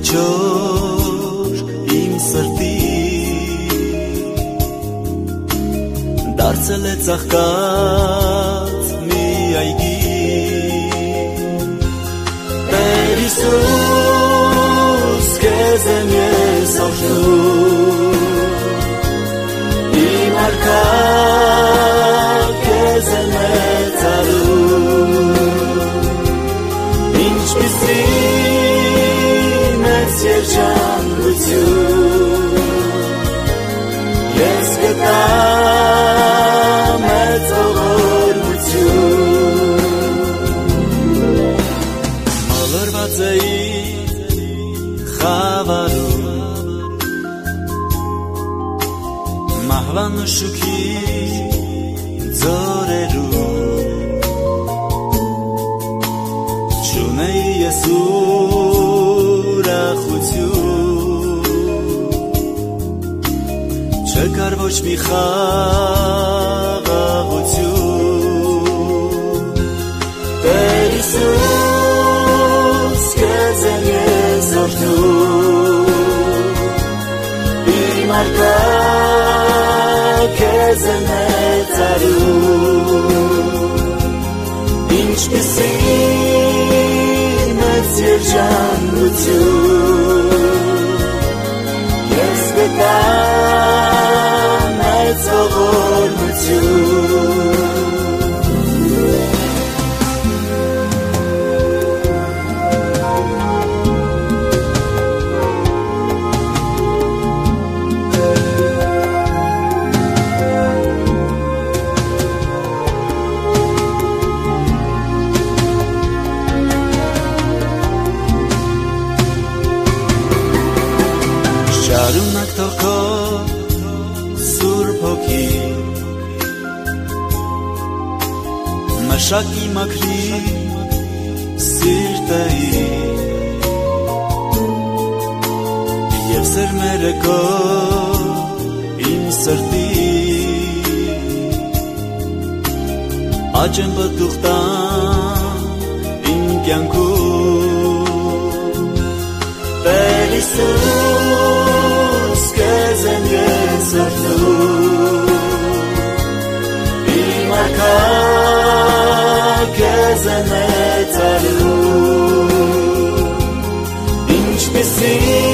չոր իմ սրտի դարձել է ծաղկած մի այգի Տեր Հիսուս քեզ եմ ես օրհնում իմ արքա քեզ եմ մեծարում ինչպիսի մեծ երջանկություն ես գտա մեծ ողորմություն մոլորված էի խավարում մահվան ու շուքի ձորերում չունեի ես ուրախություն չկար ոչ մի խաղաղություն Տեր Հիսուս քեզ եմ ես օրհնում իմ արքա քեզ եմ մեծարում ինչպիսի մեծ երջանկություն ես գտա մեծ ողորմություն Շարունակ թող քո սուրբ հոգի մշակի մաքրի սիրտի և սերմերը քո իմ սրտի աճեն պտուղ տան իմ կյանքում Տեր Հիսուս քեզ եմ ես օրհնում իմ արքա քեզ եմ մեծարում ինչպիսի